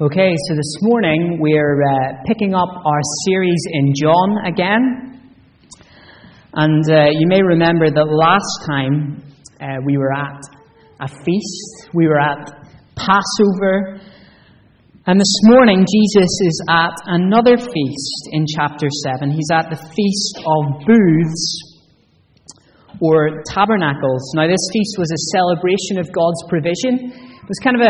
Okay, so this morning we're picking up our series in John again. And you may remember that last time we were at a feast. We were at Passover. And this morning Jesus is at another feast in chapter 7. He's at the Feast of Booths, or Tabernacles. Now this feast was a celebration of God's provision. It was kind of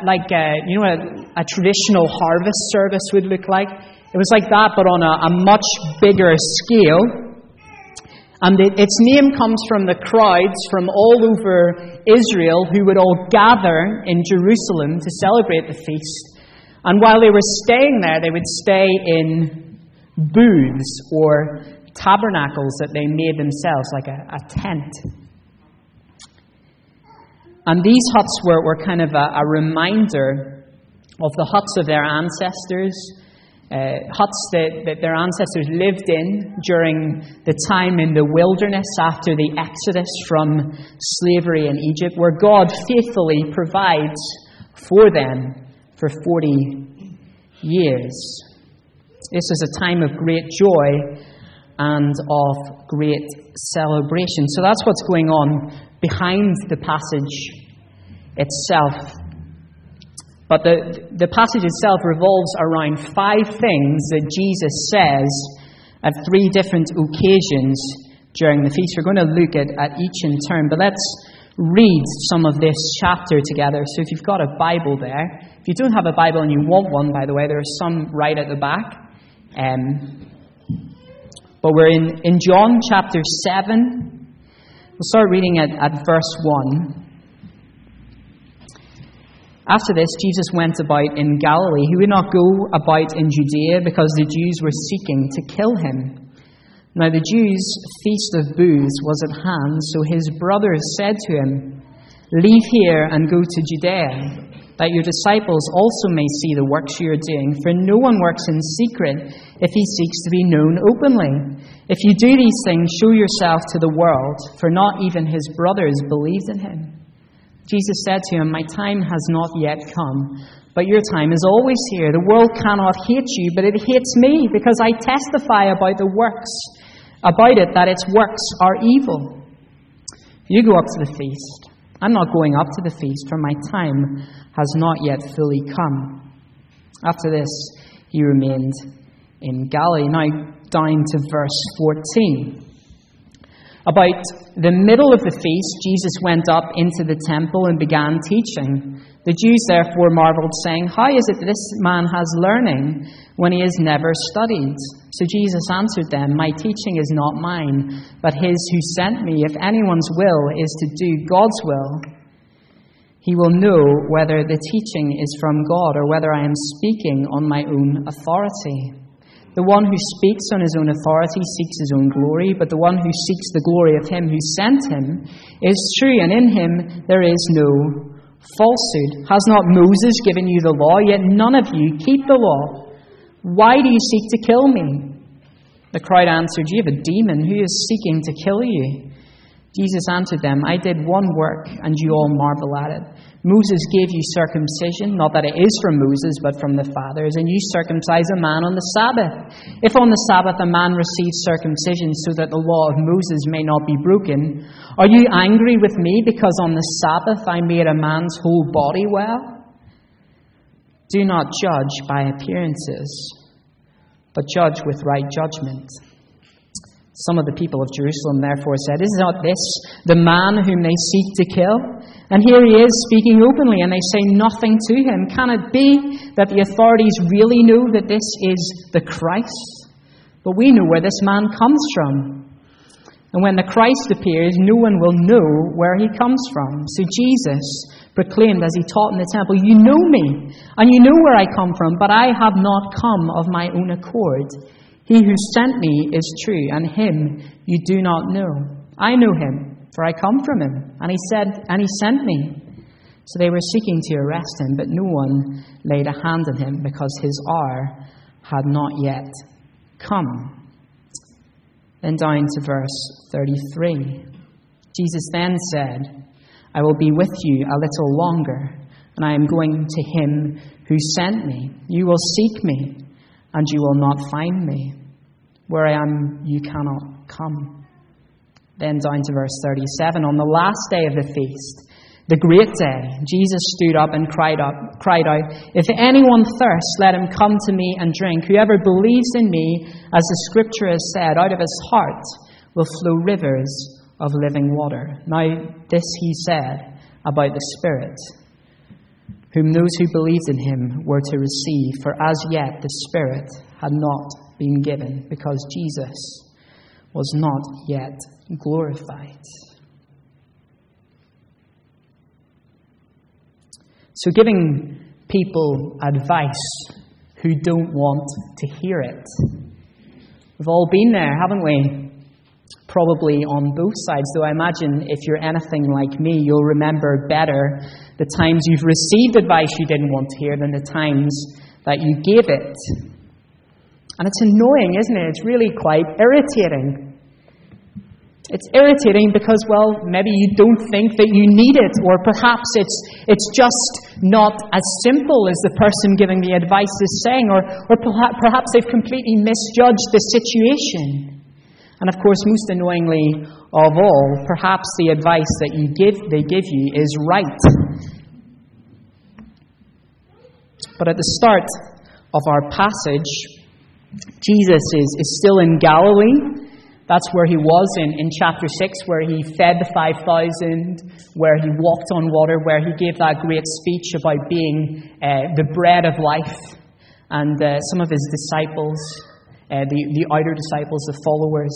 a traditional harvest service would look like. It was like that, but on a much bigger scale. And its name comes from the crowds from all over Israel who would all gather in Jerusalem to celebrate the feast. And while they were staying there, they would stay in booths or tabernacles that they made themselves, like a tent. And these huts were kind of a reminder of the huts of their ancestors, huts that their ancestors lived in during the time in the wilderness after the exodus from slavery in Egypt, where God faithfully provides for them for 40 years. This is a time of great joy and of great celebration. So that's what's going on behind the passage itself. But the passage itself revolves around 5 things that Jesus says at 3 different occasions during the feast. We're going to look at each in turn, but let's read some of this chapter together. So if you've got a Bible there, if you don't have a Bible and you want one, by the way, there are some right at the back. But we're in John chapter 7. We'll start reading at verse 1. After this, Jesus went about in Galilee. He would not go about in Judea because the Jews were seeking to kill him. Now the Jews' feast of booths was at hand, so his brothers said to him, "Leave here and go to Judea, that your disciples also may see the works you are doing. For no one works in secret if he seeks to be known openly. If you do these things, show yourself to the world," for not even his brothers believed in him. Jesus said to him, "My time has not yet come, but your time is always here. The world cannot hate you, but it hates me, because I testify about that its works are evil. You go up to the feast. I'm not going up to the feast, for my time has not yet fully come." After this, he remained in Galilee. Now down to verse 14. About the middle of the feast, Jesus went up into the temple and began teaching. The Jews therefore marveled, saying, "How is it that this man has learning when he has never studied?" So Jesus answered them, "My teaching is not mine, but his who sent me. If anyone's will is to do God's will, he will know whether the teaching is from God or whether I am speaking on my own authority. The one who speaks on his own authority seeks his own glory, but the one who seeks the glory of him who sent him is true, and in him there is no falsehood. Has not Moses given you the law? Yet none of you keep the law. Why do you seek to kill me?" The crowd answered, "You have a demon. Who is seeking to kill you?" Jesus answered them, "I did one work, and you all marvel at it. Moses gave you circumcision, not that it is from Moses, but from the fathers, and you circumcise a man on the Sabbath. If on the Sabbath a man receives circumcision so that the law of Moses may not be broken, are you angry with me because on the Sabbath I made a man's whole body well? Do not judge by appearances, but judge with right judgment." Some of the people of Jerusalem therefore said, "Is not this the man whom they seek to kill? And here he is speaking openly, and they say nothing to him. Can it be that the authorities really know that this is the Christ? But we know where this man comes from. And when the Christ appears, no one will know where he comes from." So Jesus proclaimed as he taught in the temple, "You know me, and you know where I come from, but I have not come of my own accord. He who sent me is true, and him you do not know. I know him, for I come from him, and he sent me." So they were seeking to arrest him, but no one laid a hand on him, because his hour had not yet come. Then down to verse 33. Jesus then said, "I will be with you a little longer, and I am going to him who sent me. You will seek me, and you will not find me. Where I am, you cannot come." Then down to verse 37. On the last day of the feast, the great day, Jesus stood up and cried out, "If anyone thirsts, let him come to me and drink. Whoever believes in me, as the scripture has said, out of his heart will flow rivers of living water." Now this he said about the Spirit, whom those who believed in him were to receive, for as yet the Spirit had not been given, because Jesus was not yet glorified. So giving people advice who don't want to hear it. We've all been there, haven't we? Probably on both sides, though I imagine if you're anything like me, you'll remember better the times you've received advice you didn't want to hear than the times that you gave it. And it's annoying, isn't it? It's really quite irritating. It's irritating because, well, maybe you don't think that you need it, or perhaps it's just not as simple as the person giving the advice is saying, or perhaps they've completely misjudged the situation. And of course, most annoyingly of all, perhaps the advice that they give you is right. But at the start of our passage, Jesus is still in Galilee. That's where he was in chapter 6, where he fed the 5,000, where he walked on water, where he gave that great speech about being the bread of life. And some of his disciples, the outer disciples, the followers,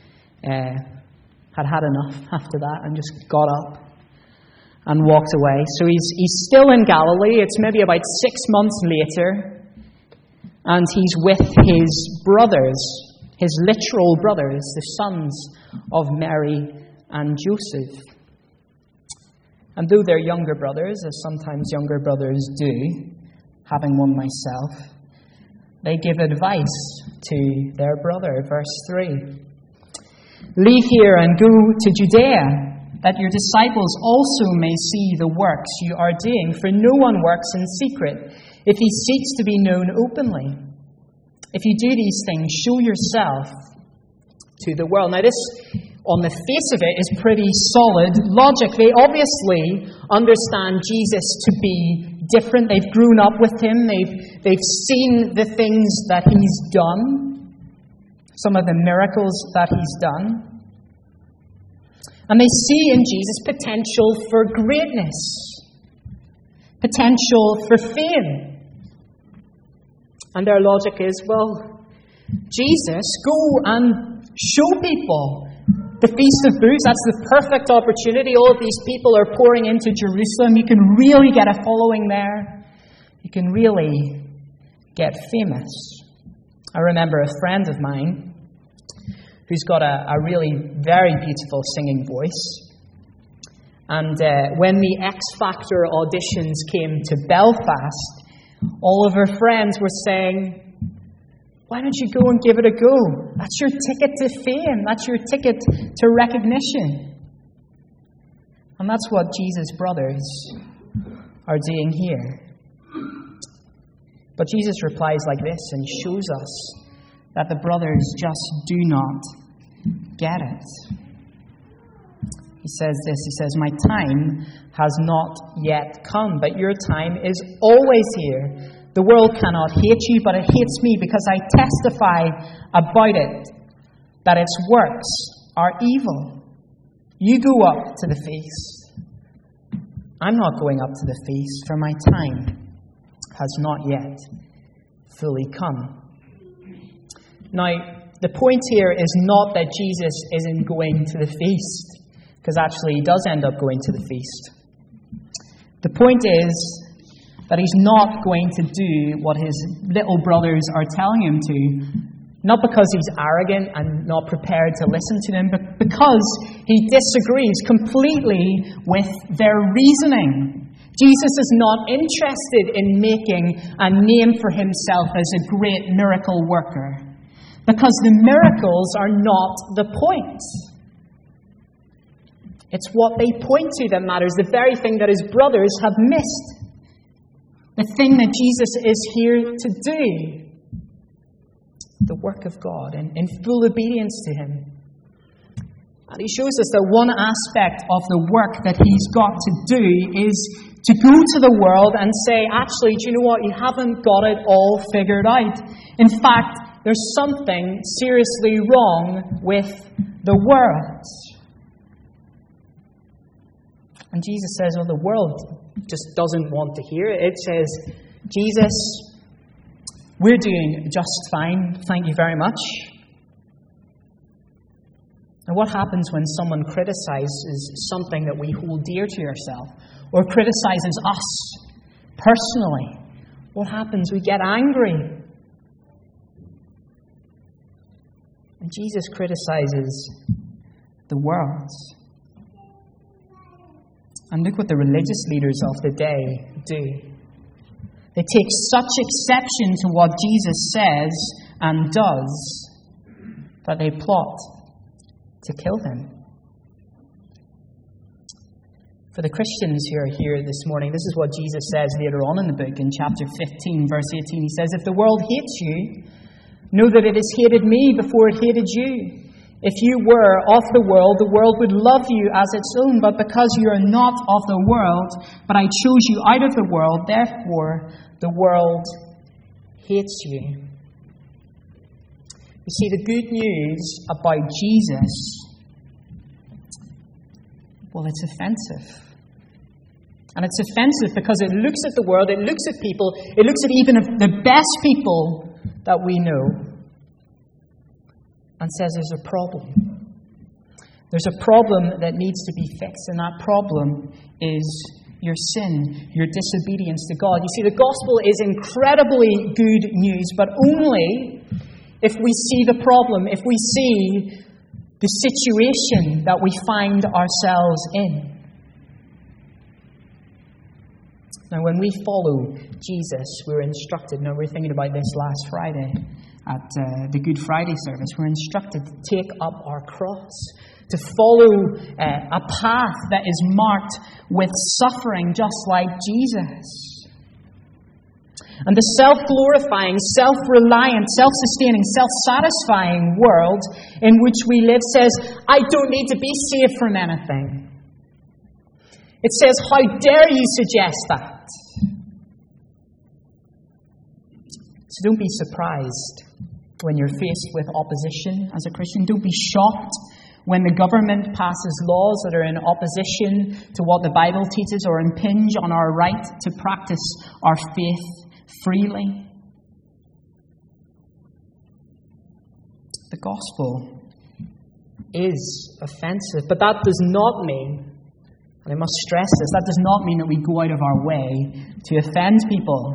had enough after that and just got up and walked away. So he's still in Galilee. It's maybe about 6 months later, and he's with his brothers, his literal brothers, the sons of Mary and Joseph. And though they're younger brothers, as sometimes younger brothers do, having one myself, they give advice to their brother. Verse 3. "Leave here and go to Judea, that your disciples also may see the works you are doing. For no one works in secret if he seeks to be known openly. If you do these things, show yourself to the world." Now this, on the face of it, is pretty solid logic. They obviously understand Jesus to be different. They've grown up with him. They've seen the things that he's done, some of the miracles that he's done. And they see in Jesus potential for greatness, potential for fame. And their logic is, well, Jesus, go and show people the Feast of Booths. That's the perfect opportunity. All of these people are pouring into Jerusalem. You can really get a following there. You can really get famous. I remember a friend of mine who's got a really very beautiful singing voice. And when the X Factor auditions came to Belfast, all of her friends were saying, "Why don't you go and give it a go? That's your ticket to fame. That's your ticket to recognition." And that's what Jesus' brothers are doing here. But Jesus replies like this and shows us that the brothers just do not get it. He says this, he says, "My time has not yet come, but your time is always here. The world cannot hate you, but it hates me because I testify about it, that its works are evil. You go up to the feast. I'm not going up to the feast, for my time has not yet fully come." Now, the point here is not that Jesus isn't going to the feast, because actually he does end up going to the feast. The point is that he's not going to do what his little brothers are telling him to, not because he's arrogant and not prepared to listen to them, but because he disagrees completely with their reasoning. Jesus is not interested in making a name for himself as a great miracle worker, because the miracles are not the point. It's what they point to that matters, the very thing that his brothers have missed. the thing that Jesus is here to do. The work of God in full obedience to Him. And He shows us that one aspect of the work that He's got to do is to go to the world and say, actually, do you know what? You haven't got it all figured out. In fact, there's something seriously wrong with the world. And Jesus says, well, the world just doesn't want to hear it. It says, Jesus, we're doing just fine. Thank you very much. And what happens when someone criticizes something that we hold dear to ourselves, or criticizes us personally? What happens? We get angry. And Jesus criticizes the world. And look what the religious leaders of the day do. They take such exception to what Jesus says and does that they plot to kill Him. For the Christians who are here this morning, this is what Jesus says later on in the book, in chapter 15, verse 18. He says, if the world hates you, know that it has hated me before it hated you. If you were of the world would love you as its own. But because you are not of the world, but I chose you out of the world, therefore the world hates you. You see, the good news about Jesus, well, it's offensive. And it's offensive because it looks at the world, it looks at people, it looks at even the best people that we know, and says there's a problem. There's a problem that needs to be fixed, and that problem is your sin, your disobedience to God. You see, the gospel is incredibly good news, but only if we see the problem, if we see the situation that we find ourselves in. Now, when we follow Jesus, we're instructed. Now, we're thinking about this last Friday at the Good Friday service. We're instructed to take up our cross, to follow a path that is marked with suffering, just like Jesus. And the self-glorifying, self-reliant, self-sustaining, self-satisfying world in which we live says, I don't need to be saved from anything. It says, how dare you suggest that? So don't be surprised when you're faced with opposition as a Christian. Don't be shocked when the government passes laws that are in opposition to what the Bible teaches or impinge on our right to practice our faith freely. The gospel is offensive, but that does not mean, and I must stress this, that does not mean that we go out of our way to offend people.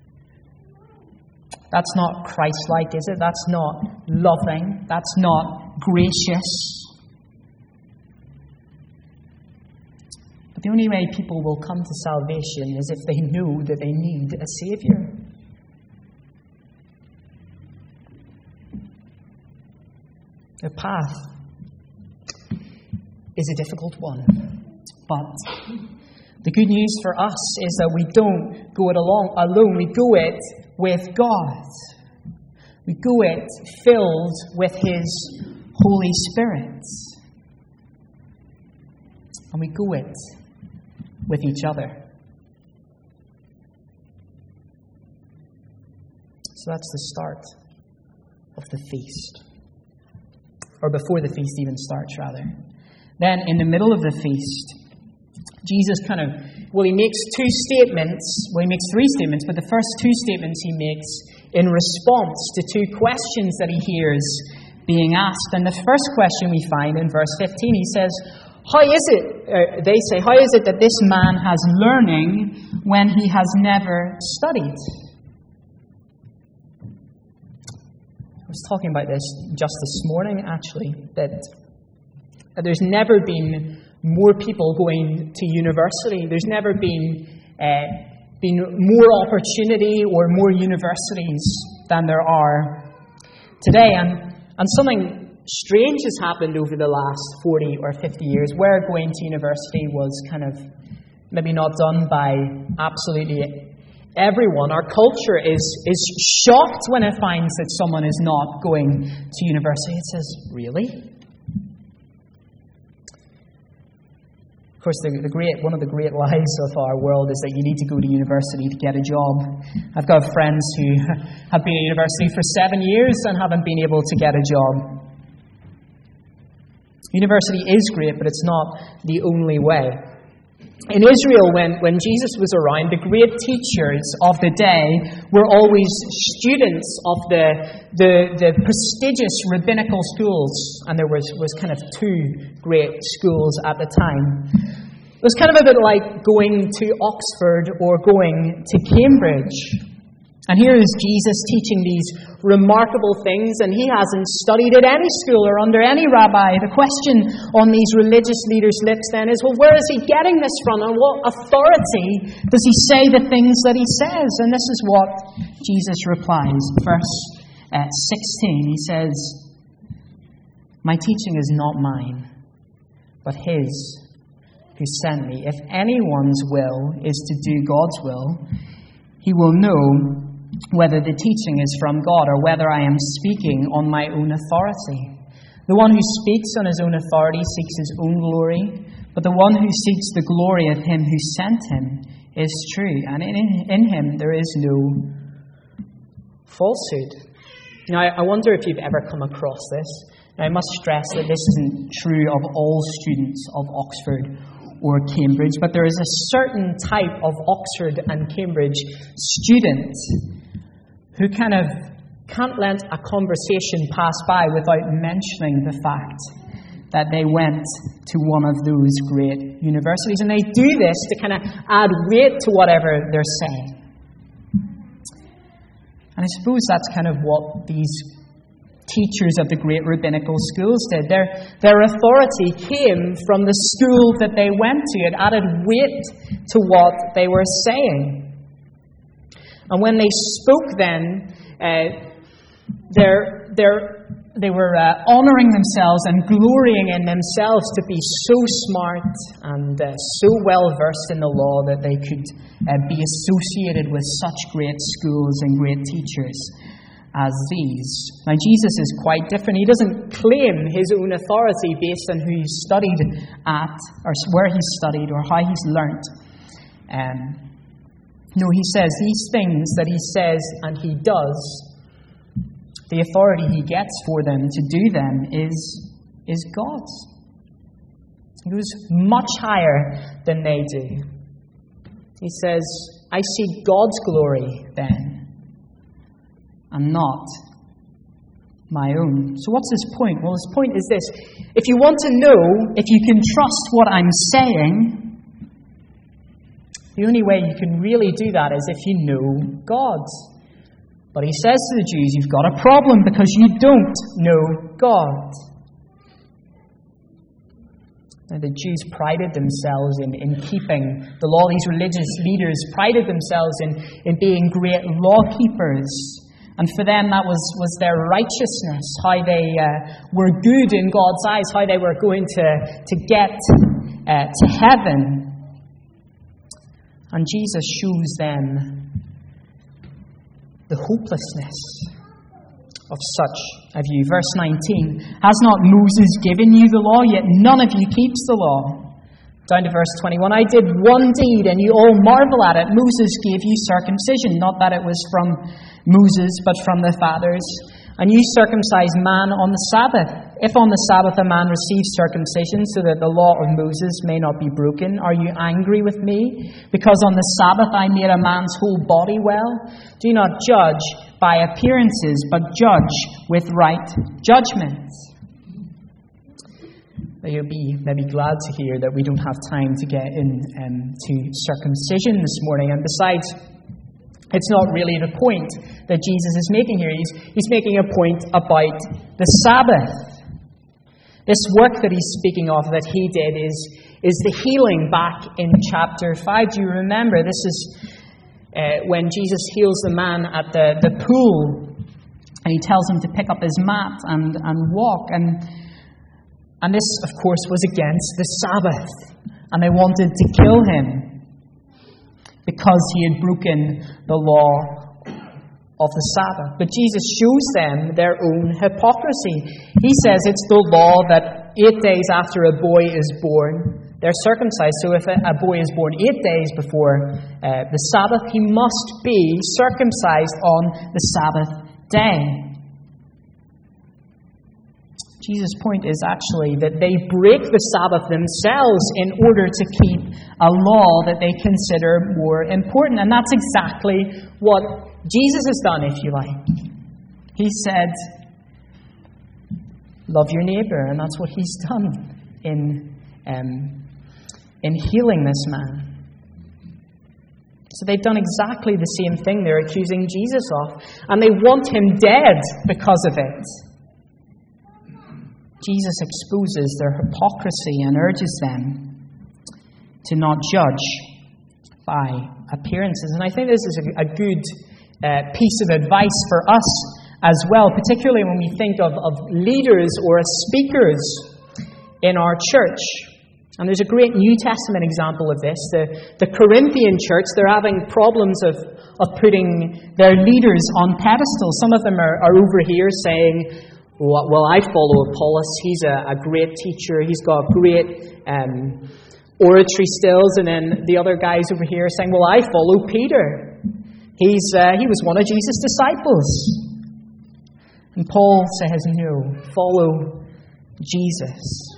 That's not Christ-like, is it? That's not loving. That's not gracious. But the only way people will come to salvation is if they know that they need a Saviour. The path is a difficult one. But the good news for us is that we don't go it alone. We go it with God. We go it filled with His Holy Spirit. And we go it with each other. So that's the start of the feast. Or before the feast even starts, rather. Then, in the middle of the feast, Jesus he makes two statements. Well, he makes three statements, but the first two statements he makes in response to two questions that he hears being asked. And the first question we find in verse 15, he says, they say, how is it that this man has learning when he has never studied? I was talking about this just this morning, actually, that there's never been more people going to university. There's never been more opportunity or more universities than there are today. And something strange has happened over the last 40 or 50 years, where going to university was kind of maybe not done by absolutely Everyone, our culture is shocked when it finds that someone is not going to university. It says, really? Of course, one of the great lies of our world is that you need to go to university to get a job. I've got friends who have been at university for 7 years and haven't been able to get a job. University is great, but it's not the only way. In Israel, when Jesus was around, the great teachers of the day were always students of the prestigious rabbinical schools, and there was kind of two great schools at the time. It was kind of a bit like going to Oxford or going to Cambridge. And here is Jesus teaching these remarkable things, and he hasn't studied at any school or under any rabbi. The question on these religious leaders' lips then is, well, where is he getting this from? On what authority does he say the things that he says? And this is what Jesus replies. Verse 16, he says, "My teaching is not mine, but his who sent me. If anyone's will is to do God's will, he will know whether the teaching is from God or whether I am speaking on my own authority. The one who speaks on his own authority seeks his own glory, but the one who seeks the glory of him who sent him is true, and in him there is no falsehood." Now, I wonder if you've ever come across this. Now, I must stress that this isn't true of all students of Oxford or Cambridge, but there is a certain type of Oxford and Cambridge student who kind of can't let a conversation pass by without mentioning the fact that they went to one of those great universities. And they do this to kind of add weight to whatever they're saying. And I suppose that's kind of what these teachers of the great rabbinical schools did. Their authority came from the school that they went to. It added weight to what they were saying. And when they spoke then, they were honouring themselves and glorying in themselves to be so smart and so well-versed in the law that they could be associated with such great schools and great teachers as these. Now, Jesus is quite different. He doesn't claim his own authority based on who he studied at, or where he studied, or how he's learnt. No, he says these things that he says and he does, the authority he gets for them to do them is God's. He goes much higher than they do. He says, I see God's glory then, and not my own. So what's his point? Well, his point is this. If you want to know if you can trust what I'm saying, the only way you can really do that is if you know God. But he says to the Jews, you've got a problem because you don't know God. Now, the Jews prided themselves in keeping the law. These religious leaders prided themselves in being great law keepers. And for them, that was their righteousness, how they were good in God's eyes, how they were going to get to heaven. And Jesus shows them the hopelessness of such a view. Verse 19, has not Moses given you the law, yet none of you keeps the law? Down to verse 21, I did one deed, and you all marvel at it. Moses gave you circumcision, not that it was from Moses, but from the fathers. And you circumcise man on the Sabbath. If on the Sabbath a man receives circumcision so that the law of Moses may not be broken, are you angry with me? Because on the Sabbath I made a man's whole body well? Do not judge by appearances, but judge with right judgment. You'll be maybe glad to hear that we don't have time to get into circumcision this morning. And besides, it's not really the point that Jesus is making here. He's making a point about the Sabbath. This work that he's speaking of that he did is the healing back in chapter 5. Do you remember? This is when Jesus heals the man at the pool. And he tells him to pick up his mat and walk. And this, of course, was against the Sabbath. And they wanted to kill him. because he had broken the law of the Sabbath. But Jesus shows them their own hypocrisy. He says it's the law that 8 days after a boy is born, they're circumcised. So if a boy is born 8 days before the Sabbath, he must be circumcised on the Sabbath day. Jesus' point is actually that they break the Sabbath themselves in order to keep a law that they consider more important. And that's exactly what Jesus has done, if you like. He said, love your neighbor, and that's what he's done in healing this man. So they've done exactly the same thing they're accusing Jesus of, and they want him dead because of it. Jesus exposes their hypocrisy and urges them to not judge by appearances. And I think this is a good piece of advice for us as well, particularly when we think of leaders or speakers in our church. And there's a great New Testament example of this. The Corinthian church, they're having problems of putting their leaders on pedestals. Some of them are over here saying, well, I follow Apollos. He's a great teacher. He's got great oratory skills. And then the other guys over here are saying, well, I follow Peter. He was one of Jesus' disciples. And Paul says, no, follow Jesus.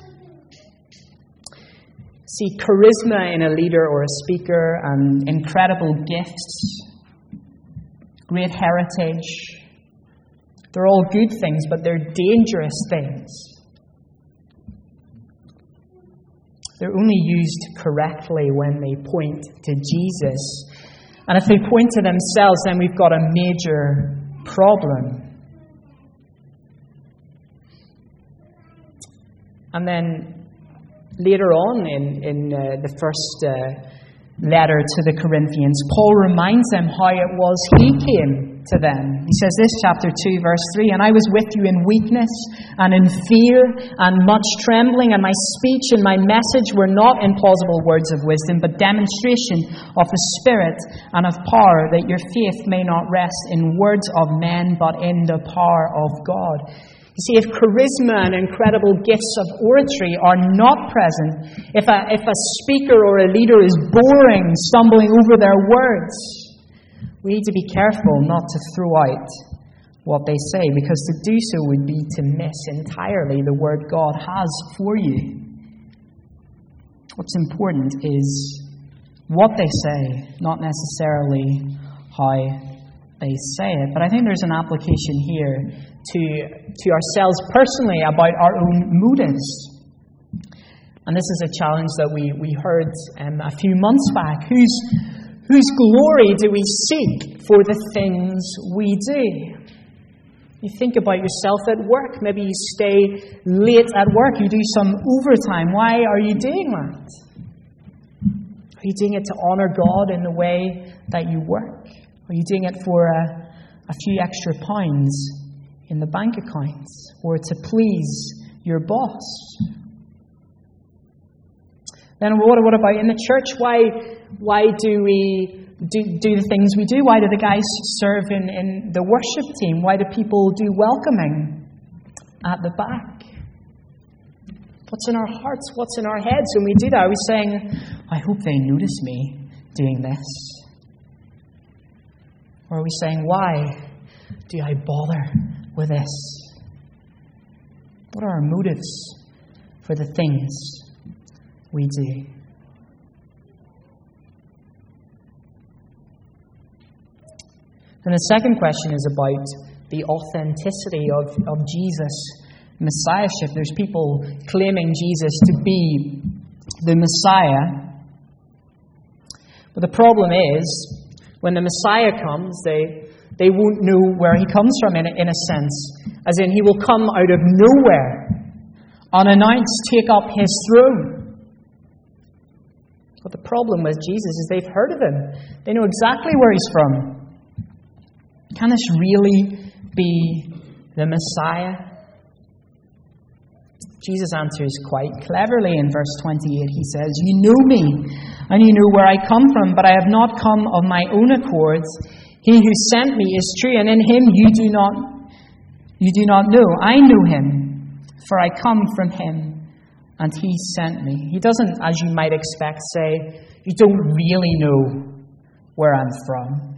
See, charisma in a leader or a speaker and incredible gifts, great heritage, they're all good things, but they're dangerous things. They're only used correctly when they point to Jesus. And if they point to themselves, then we've got a major problem. And then later on in the first letter to the Corinthians, Paul reminds them how it was he came to them. He says this, chapter 2, verse 3, and I was with you in weakness and in fear and much trembling, and my speech and my message were not in plausible words of wisdom, but demonstration of the Spirit and of power, that your faith may not rest in words of men, but in the power of God. You see, if charisma and incredible gifts of oratory are not present, if a speaker or a leader is boring, stumbling over their words, we need to be careful not to throw out what they say, because to do so would be to miss entirely the word God has for you. What's important is what they say, not necessarily how they say it. But I think there's an application here to ourselves personally about our own motives. And this is a challenge that we heard a few months back. Whose glory do we seek for the things we do? You think about yourself at work. Maybe you stay late at work. You do some overtime. Why are you doing that? Are you doing it to honor God in the way that you work? Are you doing it for a few extra pounds in the bank account, or to please your boss? Then what about in the church? Why do we do the things we do? Why do the guys serve in the worship team? Why do people do welcoming at the back? What's in our hearts? What's in our heads when we do that? Are we saying, I hope they notice me doing this? Or are we saying, why do I bother with this? What are our motives for the things we do? And the second question is about the authenticity of Jesus' Messiahship. There's people claiming Jesus to be the Messiah. But the problem is, when the Messiah comes, they won't know where he comes from in a sense. As in, he will come out of nowhere, unannounced, take up his throne. But the problem with Jesus is they've heard of him. They know exactly where he's from. Can this really be the Messiah? Jesus answers quite cleverly in verse 28. He says, "You know me, and you know where I come from, but I have not come of my own accord. He who sent me is true, and in him you do not know. I know him, for I come from him, and he sent me." He doesn't, as you might expect, say, "You don't really know where I'm from."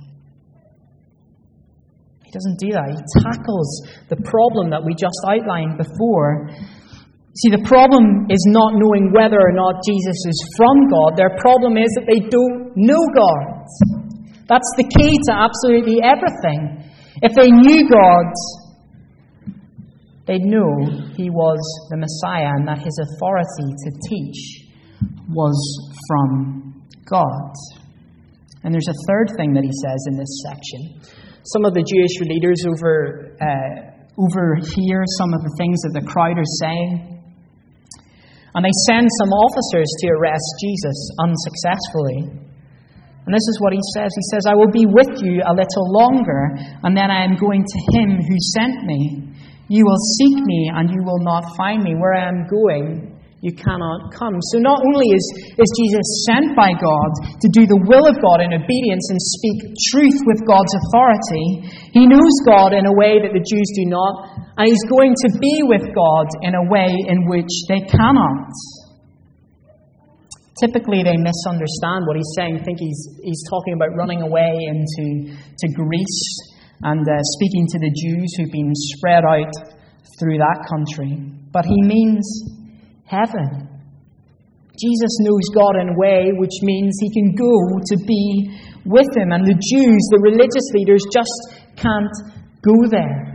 He doesn't do that. He tackles the problem that we just outlined before. See, the problem is not knowing whether or not Jesus is from God. Their problem is that they don't know God. That's the key to absolutely everything. If they knew God, they'd know he was the Messiah and that his authority to teach was from God. And there's a third thing that he says in this section. Some of the Jewish leaders overhear some of the things that the crowd are saying. And they send some officers to arrest Jesus unsuccessfully. And this is what he says. He says, "I will be with you a little longer, and then I am going to him who sent me. You will seek me, and you will not find me. Where I am going, you cannot come." So not only is Jesus sent by God to do the will of God in obedience and speak truth with God's authority, he knows God in a way that the Jews do not, and he's going to be with God in a way in which they cannot. Typically, they misunderstand what he's saying, think he's talking about running away into Greece and speaking to the Jews who've been spread out through that country. But he means heaven. Jesus knows God in a way which means he can go to be with him. And the Jews, the religious leaders, just can't go there.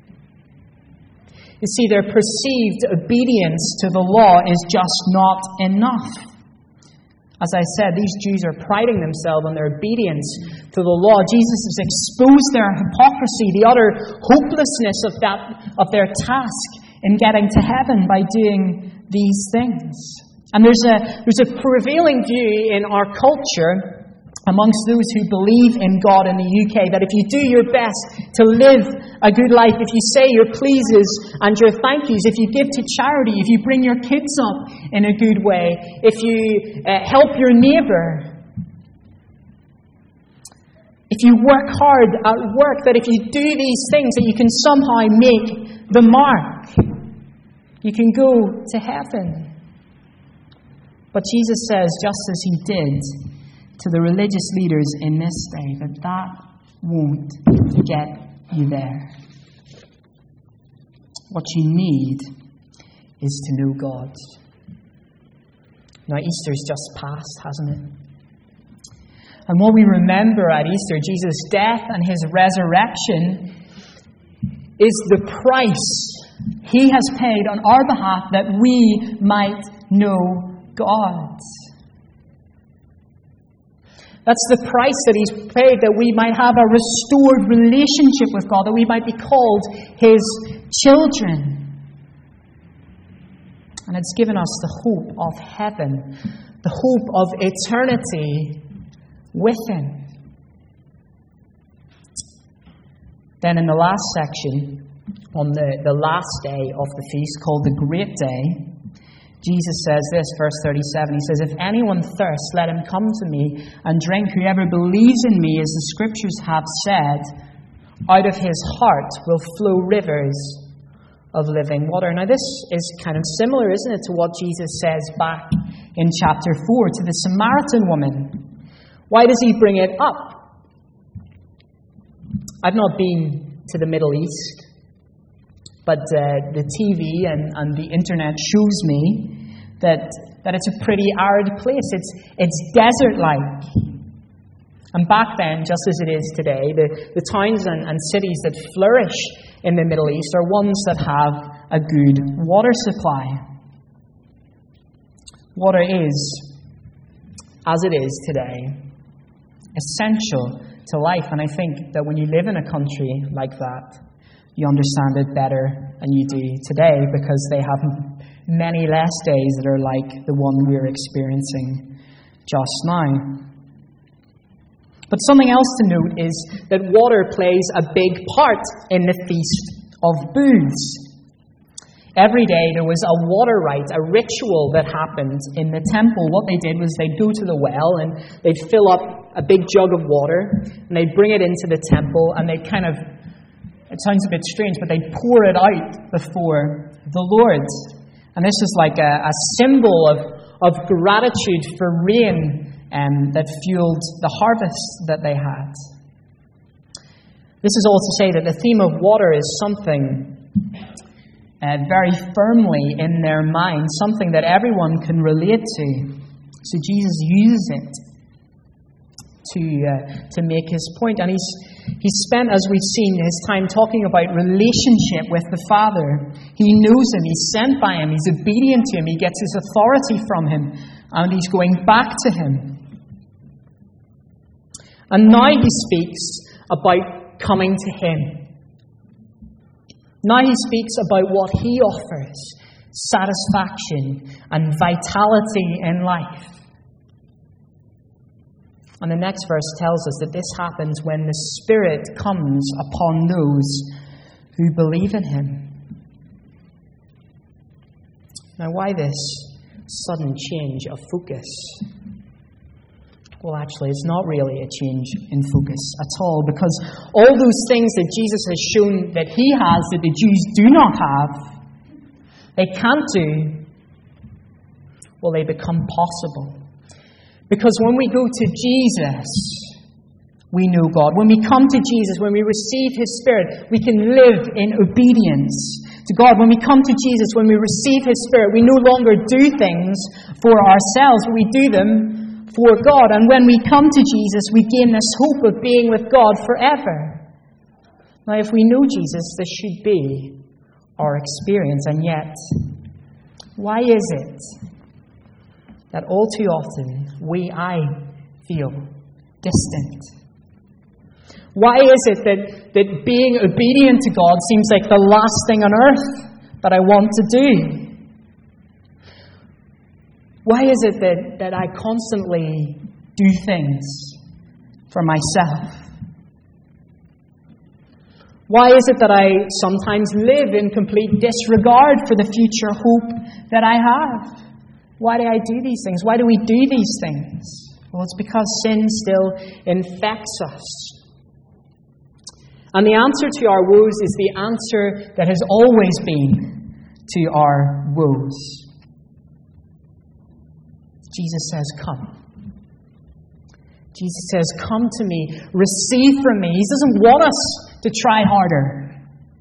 You see, their perceived obedience to the law is just not enough. As I said, these Jews are priding themselves on their obedience to the law. Jesus has exposed their hypocrisy, the utter hopelessness of their task in getting to heaven by doing these things. And there's a prevailing view in our culture amongst those who believe in God in the UK that if you do your best to live a good life, if you say your pleases and your thank yous, if you give to charity, if you bring your kids up in a good way, if you help your neighbour, if you work hard at work, that if you do these things, that you can somehow make the mark. You can go to heaven. But Jesus says, just as he did to the religious leaders in this day, that won't get you there. What you need is to know God. Now, Easter's just passed, hasn't it? And what we remember at Easter, Jesus' death and his resurrection, is the price he has paid on our behalf that we might know God. That's the price that he's paid, that we might have a restored relationship with God, that we might be called his children. And it's given us the hope of heaven, the hope of eternity with him. Then in the last section, on the last day of the feast, called the Great Day, Jesus says this, verse 37, he says, "If anyone thirsts, let him come to me and drink. Whoever believes in me, as the scriptures have said, out of his heart will flow rivers of living water." Now this is kind of similar, isn't it, to what Jesus says back in chapter 4 to the Samaritan woman. Why does he bring it up? I've not been to the Middle East, but the TV and the internet shows me that it's a pretty arid place. It's desert-like. And back then, just as it is today, the towns and cities that flourish in the Middle East are ones that have a good water supply. Water is, as it is today, essential to life. And I think that when you live in a country like that, you understand it better than you do today, because they have many less days that are like the one we're experiencing just now. But something else to note is that water plays a big part in the Feast of Booths. Every day there was a water rite, a ritual that happened in the temple. What they did was they'd go to the well and they'd fill up a big jug of water and they'd bring it into the temple and they'd kind of, it sounds a bit strange, but they'd pour it out before the Lord. And this is like a symbol of gratitude for rain that fueled the harvest that they had. This is all to say that the theme of water is something very firmly in their mind, something that everyone can relate to. So Jesus uses it to make his point. And he's spent, as we've seen, his time talking about relationship with the Father. He knows him, he's sent by him, he's obedient to him, he gets his authority from him, and he's going back to him. And now he speaks about coming to him. Now he speaks about what he offers, satisfaction and vitality in life. And the next verse tells us that this happens when the Spirit comes upon those who believe in him. Now, why this sudden change of focus? Well, actually, it's not really a change in focus at all, because all those things that Jesus has shown that he has, that the Jews do not have, they can't do, well, they become possible. Because when we go to Jesus, we know God. When we come to Jesus, when we receive his Spirit, we can live in obedience to God. When we come to Jesus, when we receive his Spirit, we no longer do things for ourselves, but we do them for God. And when we come to Jesus, we gain this hope of being with God forever. Now, if we know Jesus, this should be our experience. And yet, why is it that all too often I feel distant? Why is it that being obedient to God seems like the last thing on earth that I want to do? Why is it that I constantly do things for myself? Why is it that I sometimes live in complete disregard for the future hope that I have? Why do I do these things? Why do we do these things? Well, it's because sin still infects us. And the answer to our woes is the answer that has always been to our woes. Jesus says, come. Jesus says, come to me, receive from me. He doesn't want us to try harder.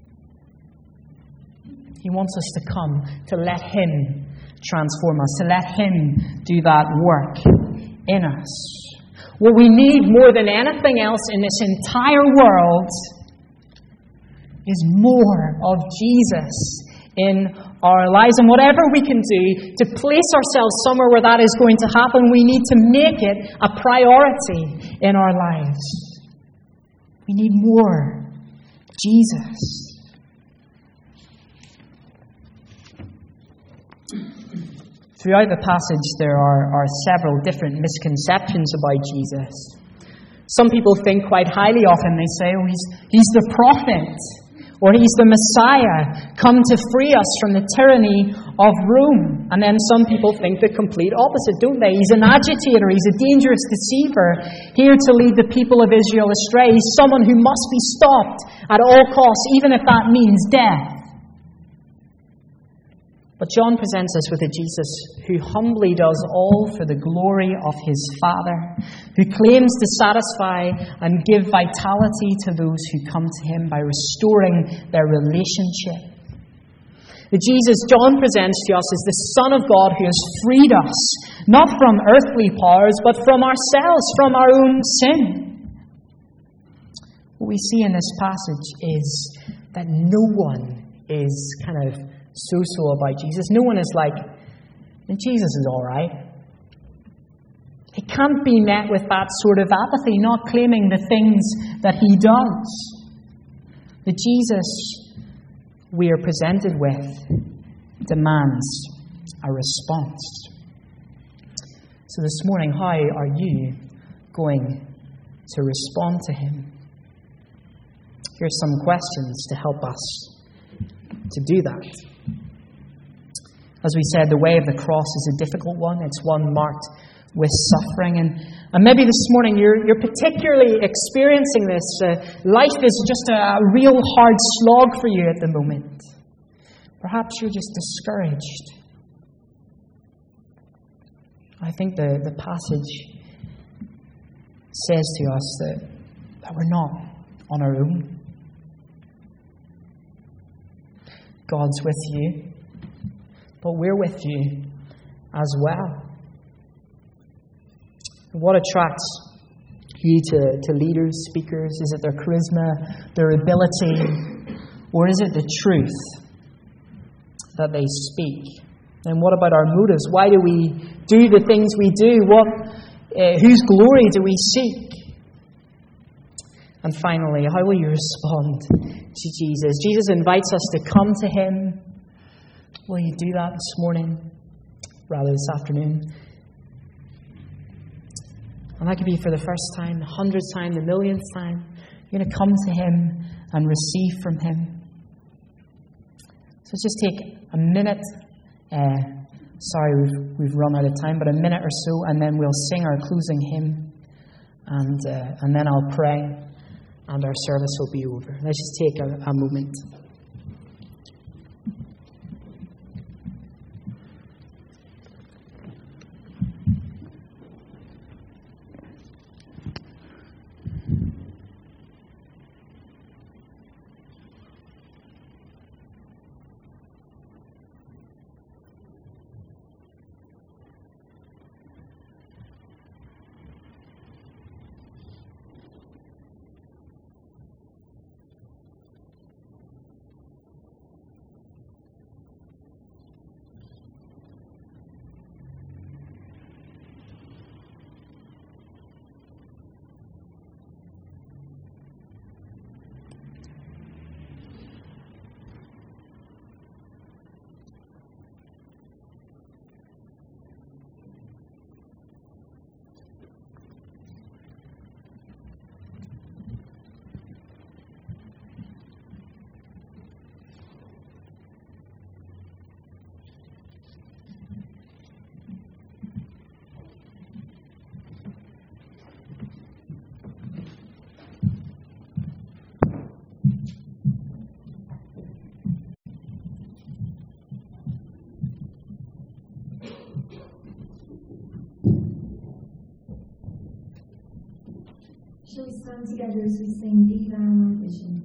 He wants us to come, to let him transform us, to let him do that work in us. What we need more than anything else in this entire world is more of Jesus in our lives. And whatever we can do to place ourselves somewhere where that is going to happen, we need to make it a priority in our lives. We need more Jesus. Throughout the passage, there are several different misconceptions about Jesus. Some people think quite highly of him. They say, oh, he's the prophet, or he's the Messiah, come to free us from the tyranny of Rome. And then some people think the complete opposite, don't they? He's an agitator, he's a dangerous deceiver, here to lead the people of Israel astray. He's someone who must be stopped at all costs, even if that means death. But John presents us with a Jesus who humbly does all for the glory of his Father, who claims to satisfy and give vitality to those who come to him by restoring their relationship. The Jesus John presents to us is the Son of God who has freed us, not from earthly powers, but from ourselves, from our own sin. What we see in this passage is that no one is kind of so-so about Jesus. No one is like, Jesus is all right. It can't be met with that sort of apathy, not claiming the things that he does. The Jesus we are presented with demands a response. So this morning, how are you going to respond to him? Here's some questions to help us to do that. As we said, the way of the cross is a difficult one. It's one marked with suffering. And maybe this morning you're particularly experiencing this. Life is just a real hard slog for you at the moment. Perhaps you're just discouraged. I think the passage says to us that we're not on our own. God's with you, but we're with you as well. What attracts you to leaders, speakers? Is it their charisma, their ability, or is it the truth that they speak? And what about our motives? Why do we do the things we do? Whose glory do we seek? And finally, how will you respond to Jesus? Jesus invites us to come to Him. Will you do that this morning? Rather, this afternoon? And that could be for the first time, the 100th time, the 1,000,000th time. You're going to come to Him and receive from Him. So just take a minute. Sorry, we've run out of time, but a minute or so, and then we'll sing our closing hymn, and then I'll pray, and our service will be over. Let's just take a moment. Shall we stand together as we sing Be Thou My Vision?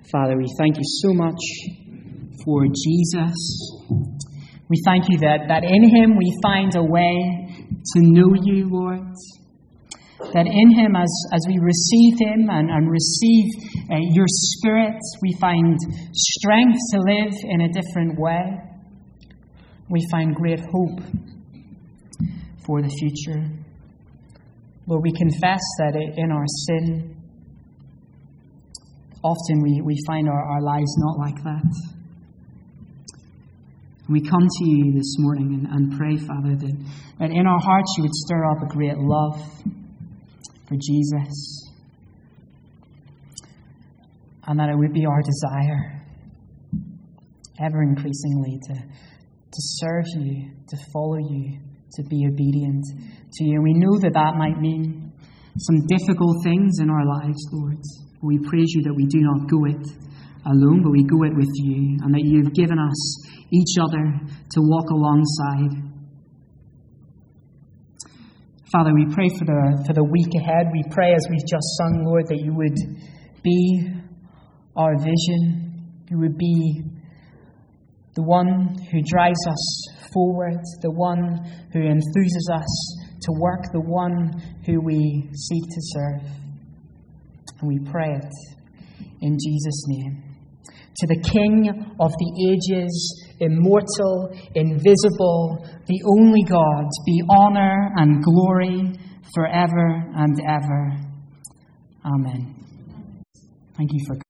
Father, we thank you so much for Jesus. We thank you that in him we find a way to know you, Lord. That in him, as we receive him and receive your Spirit, we find strength to live in a different way. We find great hope for the future. Lord, we confess that in our sin, often we find our lives not like that. And we come to you this morning and pray, Father, that in our hearts you would stir up a great love for Jesus. And that it would be our desire, ever increasingly, to serve you, to follow you, to be obedient to you. And we know that might mean some difficult things in our lives, Lord. We praise you that we do not go it alone, but we go it with you, and that you have given us each other to walk alongside. Father, we pray for the week ahead. We pray, as we've just sung, Lord, that you would be our vision. You would be the one who drives us forward, the one who enthuses us to work, the one who we seek to serve. And we pray it in Jesus' name. To the King of the ages, immortal, invisible, the only God, be honor and glory forever and ever. Amen. Thank you for